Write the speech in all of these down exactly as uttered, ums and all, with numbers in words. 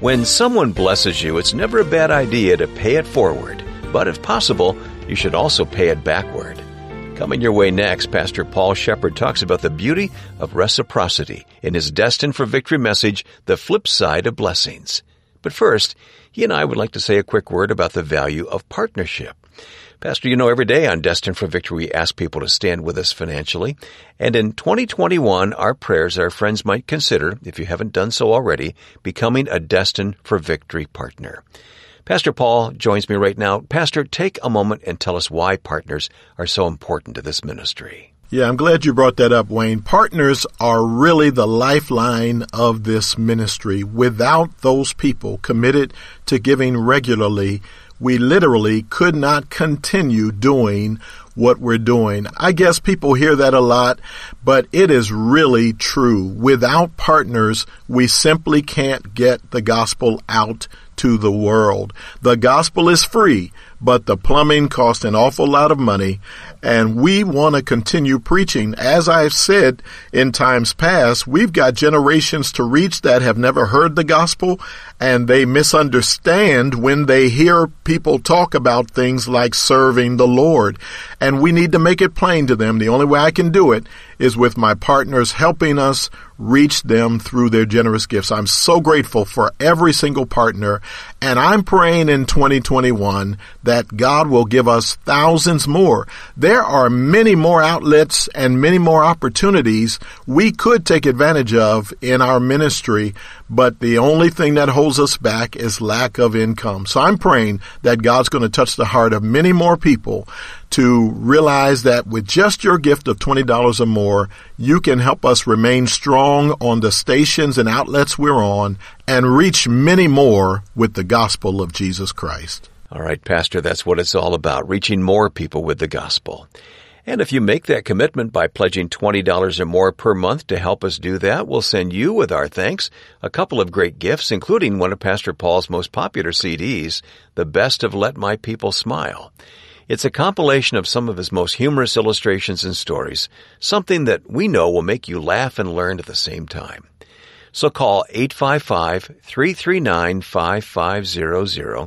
When someone blesses you, it's never a bad idea to pay it forward. But if possible, you should also pay it backward. Coming your way next, Pastor Paul Shepherd talks about the beauty of reciprocity in his Destined for Victory message, The Flip Side of Blessings. But first, he and I would like to say a quick word about the value of partnership. Pastor, you know, every day on Destined for Victory, we ask people to stand with us financially. And in twenty twenty-one, our prayers our friends might consider, if you haven't done so already, becoming a Destined for Victory partner. Pastor Paul joins me right now. Pastor, take a moment and tell us why partners are so important to this ministry. Yeah, I'm glad you brought that up, Wayne. Partners are really the lifeline of this ministry. Without those people committed to giving regularly, we literally could not continue doing what we're doing. I guess people hear that a lot, but it is really true. Without partners, we simply can't get the gospel out to the world. The gospel is free, but the plumbing costs an awful lot of money, and we want to continue preaching. As I've said in times past, we've got generations to reach that have never heard the gospel, and they misunderstand when they hear people talk about things like serving the Lord. And we need to make it plain to them. The only way I can do it is with my partners helping us reach them through their generous gifts. I'm so grateful for every single partner, and I'm praying in twenty twenty-one that God will give us thousands more. There are many more outlets and many more opportunities we could take advantage of in our ministry, but the only thing that holds us back is lack of income. So I'm praying that God's going to touch the heart of many more people to realize that with just your gift of twenty dollars or more, you can help us remain strong on the stations and outlets we're on and reach many more with the gospel of Jesus Christ. All right, Pastor, that's what it's all about, reaching more people with the gospel. And if you make that commitment by pledging twenty dollars or more per month to help us do that, we'll send you, with our thanks, a couple of great gifts, including one of Pastor Paul's most popular C Ds, The Best of Let My People Smile. It's a compilation of some of his most humorous illustrations and stories, something that we know will make you laugh and learn at the same time. So call eight five five, three three nine, five five zero zero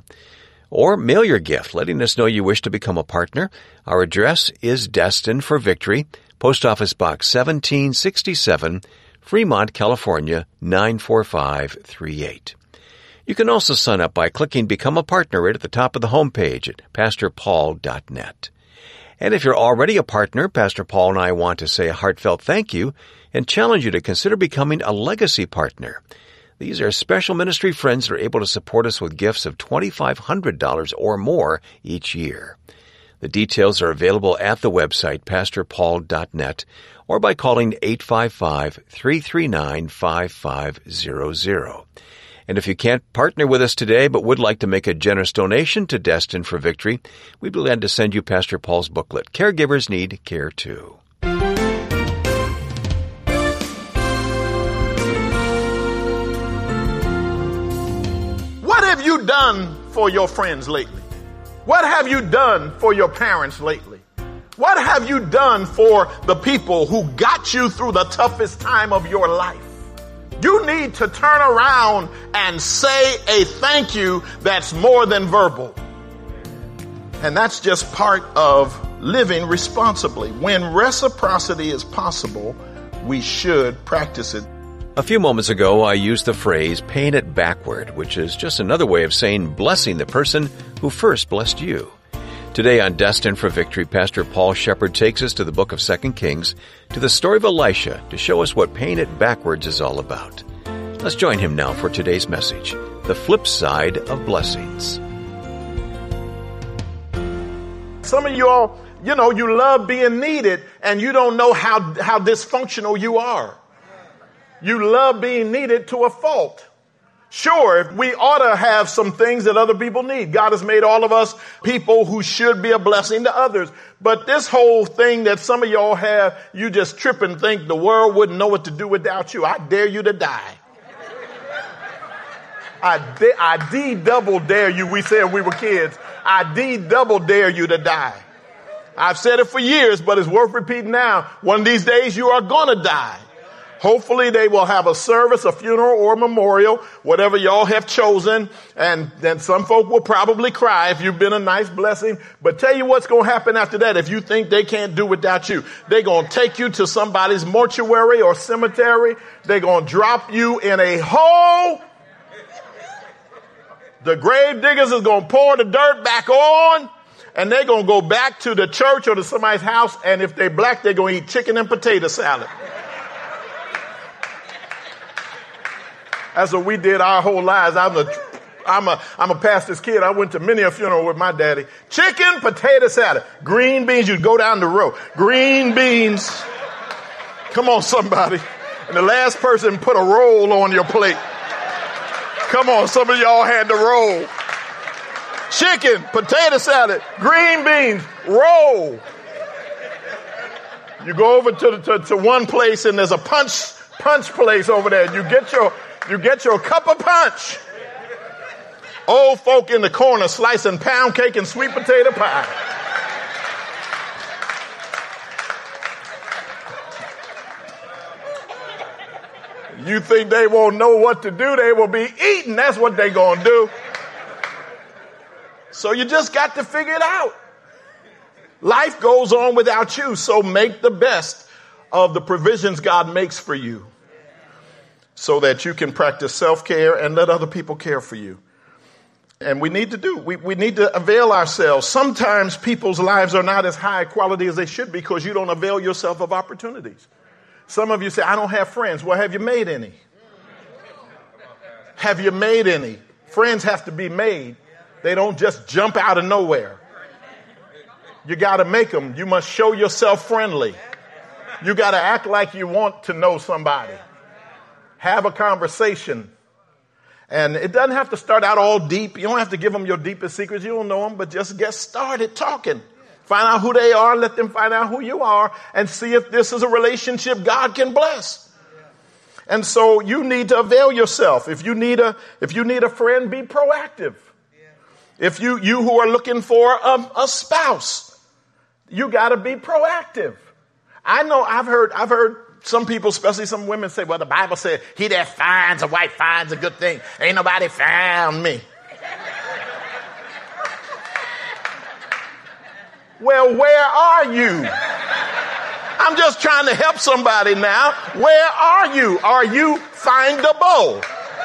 or mail your gift, letting us know you wish to become a partner. Our address is Destined for Victory, Post Office Box seventeen sixty-seven, Fremont, California, nine four five three eight. You can also sign up by clicking Become a Partner right at the top of the homepage at pastor paul dot net. And if you're already a partner, Pastor Paul and I want to say a heartfelt thank you and challenge you to consider becoming a legacy partner. These are special ministry friends that are able to support us with gifts of two thousand five hundred dollars or more each year. The details are available at the website, pastor paul dot net, or by calling eight five five, three three nine, five five zero zero. And if you can't partner with us today but would like to make a generous donation to Destined for Victory, we'd be glad to send you Pastor Paul's booklet, Caregivers Need Care Too. What have you done for your friends lately? What have you done for your parents lately? What have you done for the people who got you through the toughest time of your life? You need to turn around and say a thank you that's more than verbal. And that's just part of living responsibly. When reciprocity is possible, we should practice it. A few moments ago, I used the phrase paying it backward, which is just another way of saying blessing the person who first blessed you. Today on Destined for Victory, Pastor Paul Shepherd takes us to the book of Second Kings, to the story of Elisha, to show us what paying it backwards is all about. Let's join him now for today's message, The Flip Side of Blessings. Some of you all, you know, you love being needed, and you don't know how, how dysfunctional you are. You love being needed to a fault. Sure, we ought to have some things that other people need. God has made all of us people who should be a blessing to others. But this whole thing that some of y'all have, you just trip and think the world wouldn't know what to do without you. I dare you to die. I, de- I D-double dare you. We said we were kids. I D-double dare you to die. I've said it for years, but it's worth repeating now. One of these days you are going to die. Hopefully they will have a service, a funeral, or a memorial, whatever y'all have chosen. And then some folk will probably cry if you've been a nice blessing. But tell you what's going to happen after that. If you think they can't do without you, they're going to take you to somebody's mortuary or cemetery. They're going to drop you in a hole. The grave diggers is going to pour the dirt back on. And they're going to go back to the church or to somebody's house. And if they're black, they're going to eat chicken and potato salad. That's what we did our whole lives. I'm a, I'm a, I'm a pastor's kid. I went to many a funeral with my daddy. Chicken, potato salad, green beans. You go down the row. Green beans. Come on, somebody. And the last person put a roll on your plate. Come on, some of y'all had the roll. Chicken, potato salad, green beans, roll. You go over to, to, to one place and there's a punch, punch place over there. You get your You get your cup of punch. Old folk in the corner slicing pound cake and sweet potato pie. You think they won't know what to do? They will be eating. That's what they're going to do. So you just got to figure it out. Life goes on without you, so make the best of the provisions God makes for you, so that you can practice self-care and let other people care for you. And we need to do, we, we need to avail ourselves. Sometimes people's lives are not as high quality as they should be because you don't avail yourself of opportunities. Some of you say, I don't have friends. Well, have you made any? Have you made any? Friends have to be made. They don't just jump out of nowhere. You got to make them. You must show yourself friendly. You got to act like you want to know somebody. Have a conversation. And it doesn't have to start out all deep. You don't have to give them your deepest secrets. You don't know them, but just get started talking. Find out who they are. Let them find out who you are and see if this is a relationship God can bless. And so you need to avail yourself. If you need a, if you need a friend, be proactive. If you, you who are looking for a, a spouse, you got to be proactive. I know I've heard, I've heard, some people, especially some women, say, well, the Bible said, he that finds a wife finds a good thing. Ain't nobody found me. Well, where are you? I'm just trying to help somebody now. Where are you? Are you findable?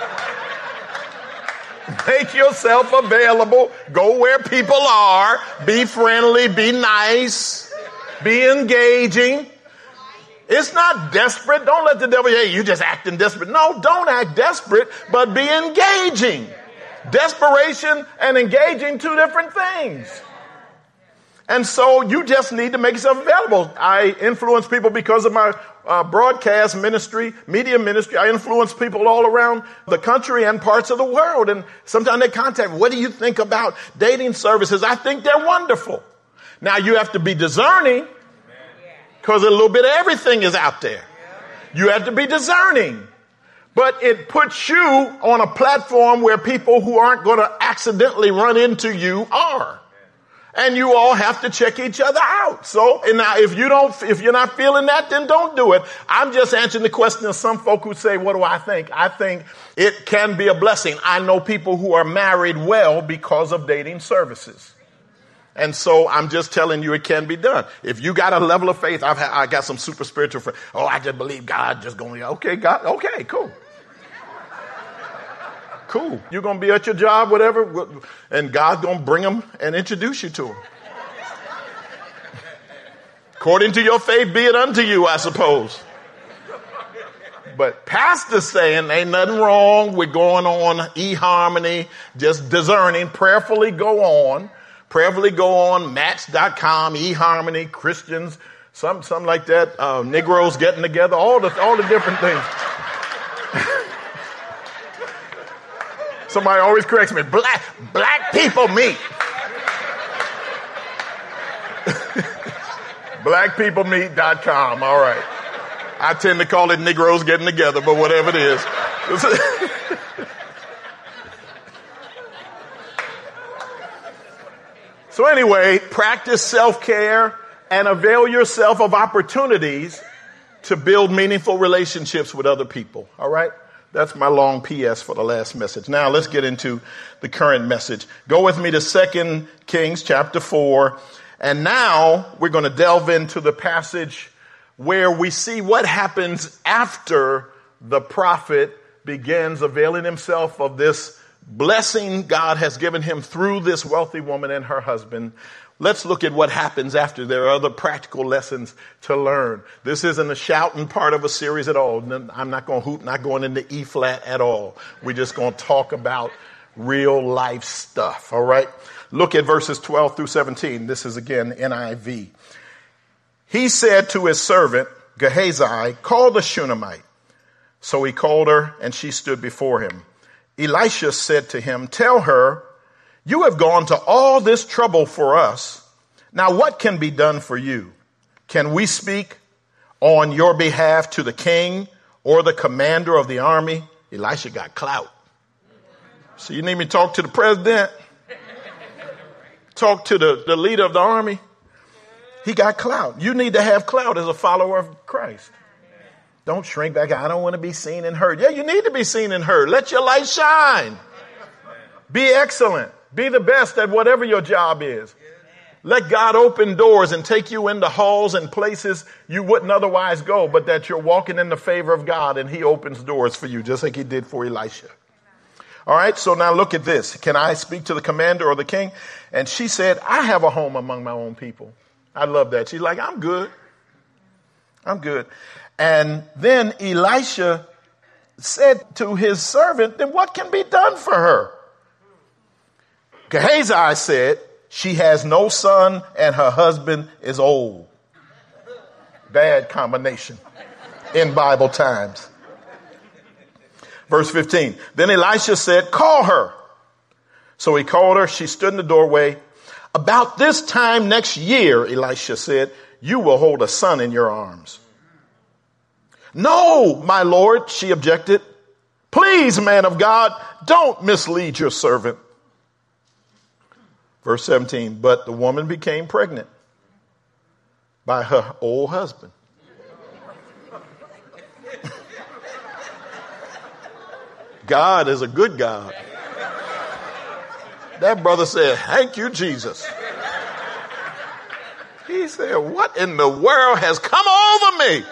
Make yourself available. Go where people are. Be friendly. Be nice. Be engaging. It's not desperate. Don't let the devil, hey, you just acting desperate. No, don't act desperate, but be engaging. Desperation and engaging, two different things. And so you just need to make yourself available. I influence people because of my uh, broadcast ministry, media ministry. I influence people all around the country and parts of the world. And sometimes they contact me, what do you think about dating services? I think they're wonderful. Now you have to be discerning, because a little bit of everything is out there. You have to be discerning. But it puts you on a platform where people who aren't going to accidentally run into you are. And you all have to check each other out. So, and now if you don't, if you're not feeling that, then don't do it. I'm just answering the question of some folk who say, what do I think? I think it can be a blessing. I know people who are married well because of dating services. And so I'm just telling you it can be done. If you got a level of faith, I've had, I got some super spiritual friends. Oh, I just believe God just going to, okay, God, okay, cool. Cool. You're going to be at your job, whatever, and God's going to bring them and introduce you to them. According to your faith, be it unto you, I suppose. But pastor's saying ain't nothing wrong with going on eHarmony, just discerning, prayerfully go on. Prayerfully go on match dot com, eHarmony, Christians, some, something like that, uh, Negroes getting together, all the, all the different things. Somebody always corrects me, black, black people meet. black people meet dot com, all right. I tend to call it Negroes getting together, but whatever it is. So anyway, practice self-care and avail yourself of opportunities to build meaningful relationships with other people. All right? That's my long P S for the last message. Now let's get into the current message. Go with me to Second Kings chapter four. And now we're going to delve into the passage where we see what happens after the prophet begins availing himself of this blessing God has given him through this wealthy woman and her husband. Let's look at what happens after. There are other practical lessons to learn. This isn't a shouting part of a series at all. I'm not going to hoot, not going into E flat at all. We're just going to talk about real life stuff. All right. Look at verses twelve through seventeen. This is again N I V. He said to his servant Gehazi, call the Shunammite. So he called her and she stood before him. Elisha said to him, tell her, you have gone to all this trouble for us. Now what can be done for you? Can we speak on your behalf to the king or the commander of the army? Elisha got clout. So you need me to talk to the president? Talk to the, the leader of the army? He got clout. You need to have clout as a follower of Christ. Don't shrink back. I don't want to be seen and heard. Yeah, you need to be seen and heard. Let your light shine. Be excellent. Be the best at whatever your job is. Let God open doors and take you into halls and places you wouldn't otherwise go, but that you're walking in the favor of God and he opens doors for you, just like he did for Elisha. All right, so now look at this. Can I speak to the commander or the king? And she said, I have a home among my own people. I love that. She's like, I'm good. I'm good. And then Elisha said to his servant, then what can be done for her? Gehazi said, she has no son and her husband is old. Bad combination in Bible times. Verse fifteen. Then Elisha said, call her. So he called her. She stood in the doorway. About this time next year, Elisha said, you will hold a son in your arms. No, my Lord, she objected. Please, man of God, don't mislead your servant. Verse seventeen, but the woman became pregnant by her old husband. God is a good God. That brother said, thank you, Jesus. He said, what in the world has come over me?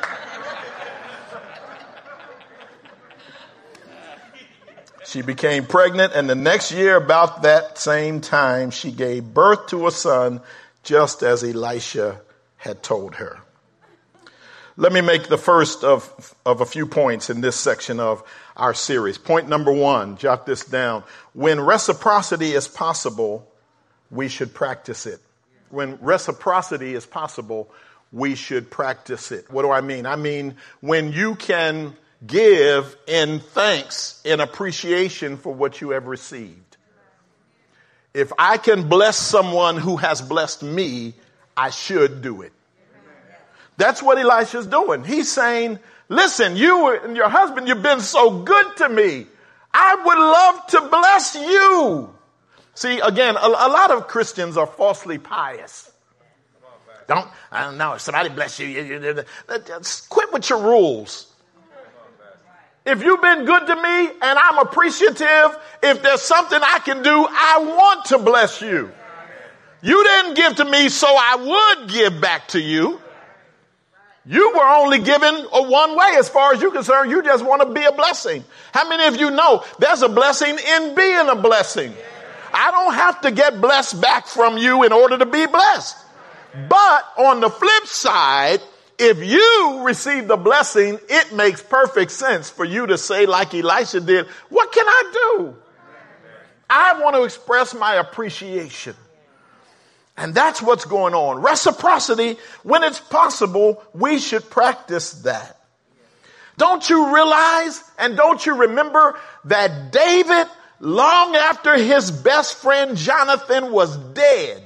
She became pregnant, and the next year, about that same time, she gave birth to a son, just as Elisha had told her. Let me make the first of, of a few points in this section of our series. Point number one, jot this down. When reciprocity is possible, we should practice it. When reciprocity is possible, we should practice it. What do I mean? I mean, when you can give in thanks, in appreciation for what you have received. If I can bless someone who has blessed me, I should do it. That's what Elisha's doing. He's saying, listen, you and your husband, you've been so good to me. I would love to bless you. See, again, a, a lot of Christians are falsely pious. Don't, I don't know, if somebody bless you, you, you, you, you quit with your rules. If you've been good to me and I'm appreciative, if there's something I can do, I want to bless you. You didn't give to me so I would give back to you. You were only given a one way as far as you're concerned. You just want to be a blessing. How many of you know there's a blessing in being a blessing? I don't have to get blessed back from you in order to be blessed. But on the flip side, if you receive the blessing, it makes perfect sense for you to say like Elisha did, what can I do? I want to express my appreciation. And that's what's going on. Reciprocity, when it's possible, we should practice that. Don't you realize and don't you remember that David, long after his best friend Jonathan was dead,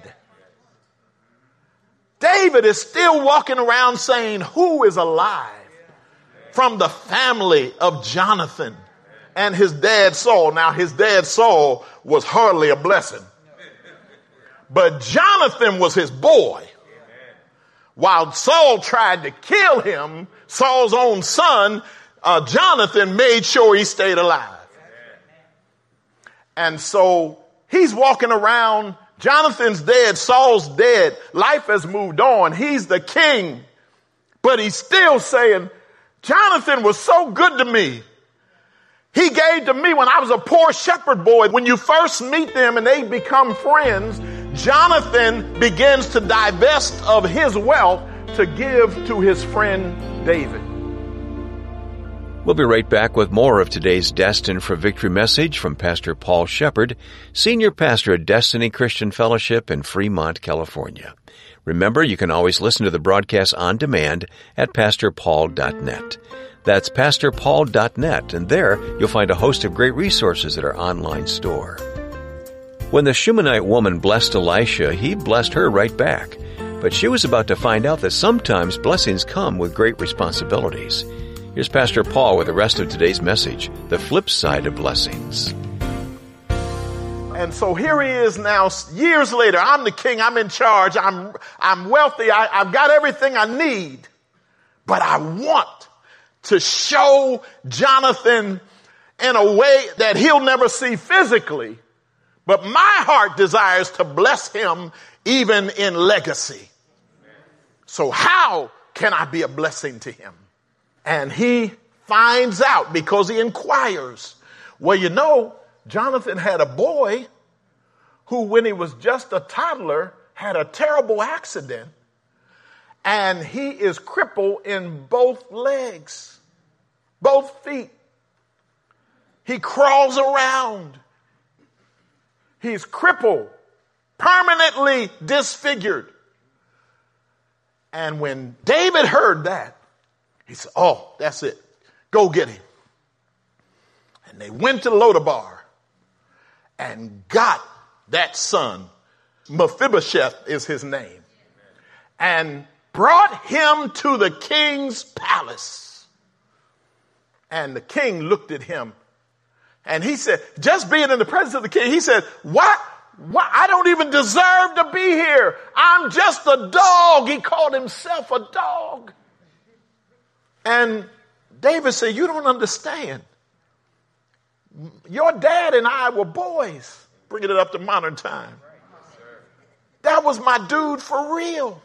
David is still walking around saying, who is alive from the family of Jonathan and his dad Saul? Now, his dad Saul was hardly a blessing. But Jonathan was his boy. While Saul tried to kill him Saul's own son, uh, Jonathan, made sure he stayed alive. And so he's walking around. Jonathan's dead. Saul's dead. Life has moved on. He's the king. But he's still saying, Jonathan was so good to me. He gave to me when I was a poor shepherd boy. When you first meet them and they become friends, Jonathan begins to divest of his wealth to give to his friend David. We'll be right back with more of today's Destined for Victory message from Pastor Paul Shepherd, Senior Pastor at Destiny Christian Fellowship in Fremont, California. Remember, you can always listen to the broadcast on demand at pastor paul dot net. That's pastor paul dot net, and there you'll find a host of great resources at our online store. When the Shunammite woman blessed Elisha, he blessed her right back. But she was about to find out that sometimes blessings come with great responsibilities. Here's Pastor Paul with the rest of today's message, the flip side of blessings. And so here he is now, years later. I'm the king. I'm in charge. I'm, I'm wealthy. I, I've got everything I need. But I want to show Jonathan in a way that he'll never see physically. But my heart desires to bless him even in legacy. So how can I be a blessing to him? And he finds out because he inquires. Well, you know, Jonathan had a boy who, when he was just a toddler, had a terrible accident. And he is crippled in both legs, both feet. He crawls around. He's crippled, permanently disfigured. And when David heard that, he said, oh, that's it. Go get him. And they went to Lodabar and got that son. Mephibosheth is his name. And brought him to the king's palace. And the king looked at him. And he said, just being in the presence of the king, he said, what? What? I don't even deserve to be here. I'm just a dog. He called himself a dog. And David said, you don't understand. Your dad and I were boys. Bringing it up to modern time. That was my dude for real.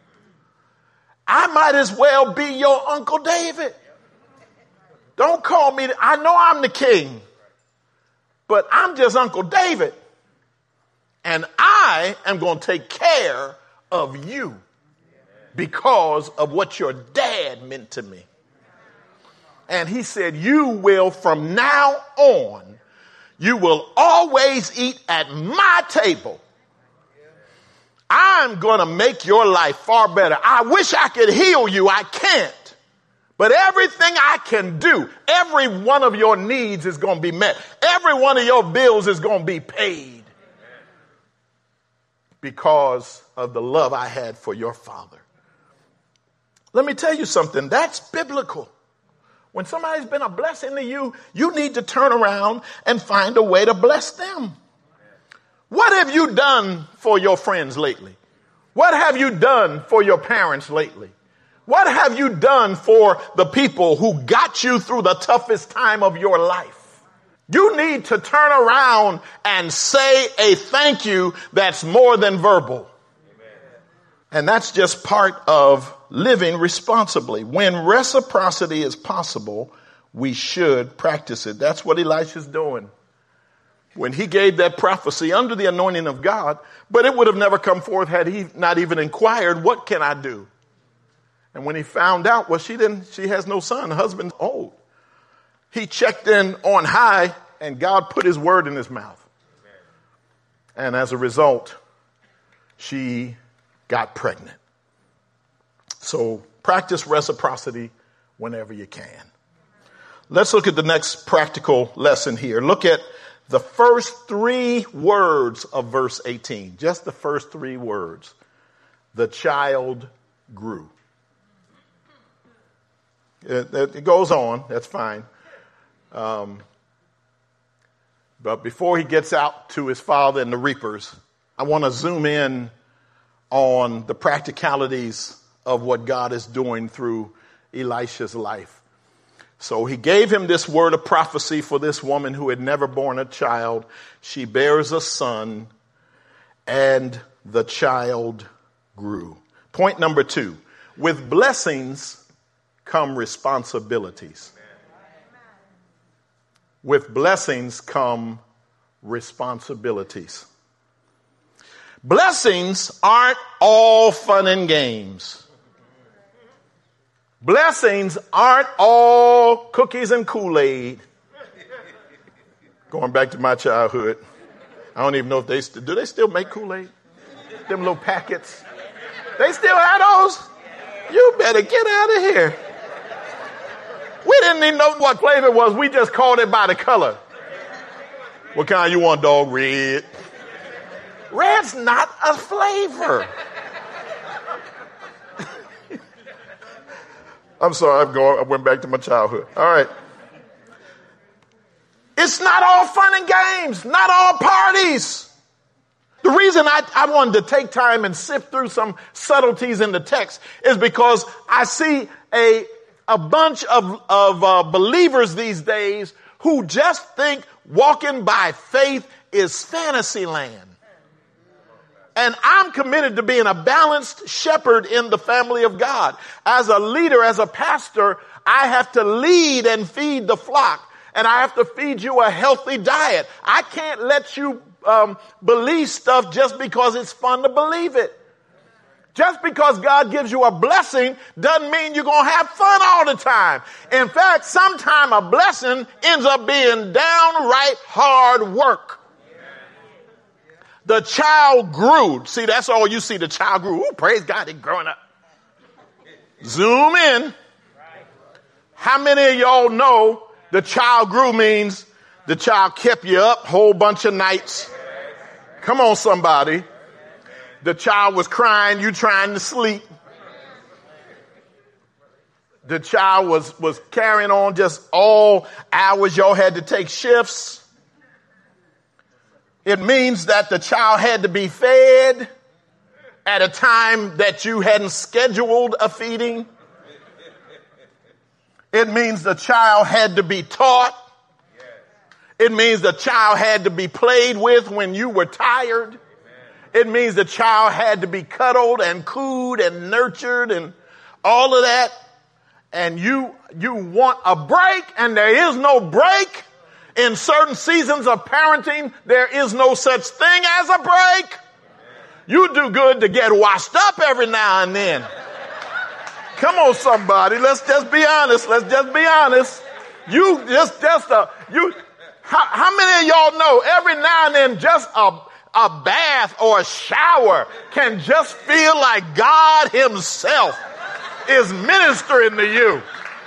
I might as well be your Uncle David. Don't call me. I know I'm the king, but I'm just Uncle David. And I am going to take care of you because of what your dad meant to me. And he said, you will from now on, you will always eat at my table. I'm going to make your life far better. I wish I could heal you. I can't. But everything I can do, every one of your needs is going to be met. Every one of your bills is going to be paid because of the love I had for your father. Let me tell you something. That's biblical. When somebody's been a blessing to you, you need to turn around and find a way to bless them. What have you done for your friends lately? What have you done for your parents lately? What have you done for the people who got you through the toughest time of your life? You need to turn around and say a thank you that's more than verbal. And that's just part of living responsibly. When reciprocity is possible, we should practice it. That's what Elisha's doing. When he gave that prophecy under the anointing of God, but it would have never come forth had he not even inquired, what can I do? And when he found out, well, she didn't, she has no son, her husband's old. He checked in on high and God put his word in his mouth. And as a result, she got pregnant. So practice reciprocity whenever you can. Let's look at the next practical lesson here. Look at the first three words of verse eighteen. Just the first three words. The child grew. It, it goes on. That's fine. Um, but before he gets out to his father and the reapers, I want to zoom in on the practicalities of what God is doing through Elisha's life. So he gave him this word of prophecy for this woman who had never borne a child. She bears a son, and the child grew. Point number two, with blessings come responsibilities. With blessings come responsibilities. Blessings aren't all fun and games. Blessings aren't all cookies and Kool-Aid. Going back to my childhood, I don't even know if they st- do they still make Kool-Aid? Them little packets. They still have those? You better get out of here. We didn't even know what flavor it was. We just called it by the color. What kind you want, dog? Red. Red's not a flavor. I'm sorry, I'm going, I went back to my childhood. All right. It's not all fun and games, not all parties. The reason I, I wanted to take time and sift through some subtleties in the text is because I see a, a bunch of, of uh, believers these days who just think walking by faith is fantasy land. And I'm committed to being a balanced shepherd in the family of God. As a leader, as a pastor, I have to lead and feed the flock. And I have to feed you a healthy diet. I can't let you um, believe stuff just because it's fun to believe it. Just because God gives you a blessing doesn't mean you're going to have fun all the time. In fact, sometimes a blessing ends up being downright hard work. The child grew. See, that's all you see. The child grew. Ooh, praise God, he's growing up. Zoom in. How many of y'all know the child grew means the child kept you up a whole bunch of nights? Come on, somebody. The child was crying, you trying to sleep. The child was, was carrying on just all hours. Y'all had to take shifts. It means that the child had to be fed at a time that you hadn't scheduled a feeding. It means the child had to be taught. It means the child had to be played with when you were tired. It means the child had to be cuddled and cooed and nurtured and all of that. And you, you want a break, and there is no break. In certain seasons of parenting, there is no such thing as a break. You do good to get washed up every now and then. Come on, somebody. Let's just be honest. Let's just be honest. You just, just a, you, how, how many of y'all know every now and then just a, a bath or a shower can just feel like God himself is ministering to you?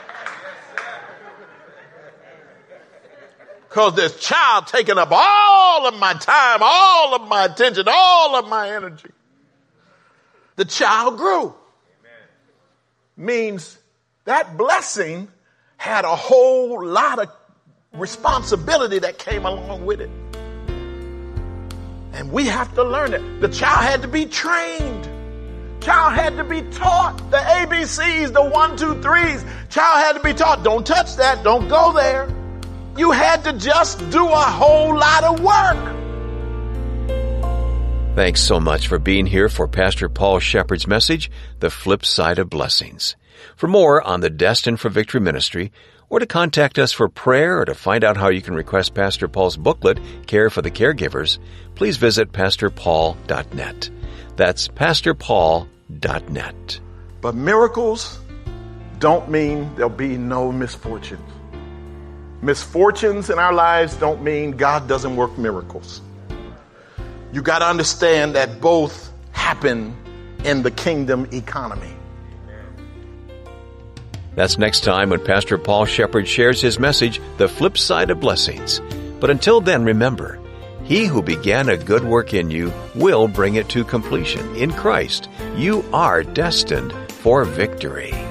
Because this child taking up all of my time, all of my attention, all of my energy. The child grew. Amen. Means that blessing had a whole lot of responsibility that came along with it. And we have to learn it. The child had to be trained. Child had to be taught the A B Cs, the one, two, threes. Child had to be taught, don't touch that, don't go there. You had to just do a whole lot of work. Thanks so much for being here for Pastor Paul Shepherd's message, The Flip Side of Blessings. For more on the Destined for Victory ministry, or to contact us for prayer or to find out how you can request Pastor Paul's booklet, Care for the Caregivers, please visit pastor paul dot net. That's pastor paul dot net. But miracles don't mean there'll be no misfortunes. Misfortunes in our lives don't mean God doesn't work miracles. You got to understand that both happen in the kingdom economy. That's next time when Pastor Paul Shepherd shares his message, The Flip Side of Blessings. But until then, remember, he who began a good work in you will bring it to completion. In Christ, you are destined for victory.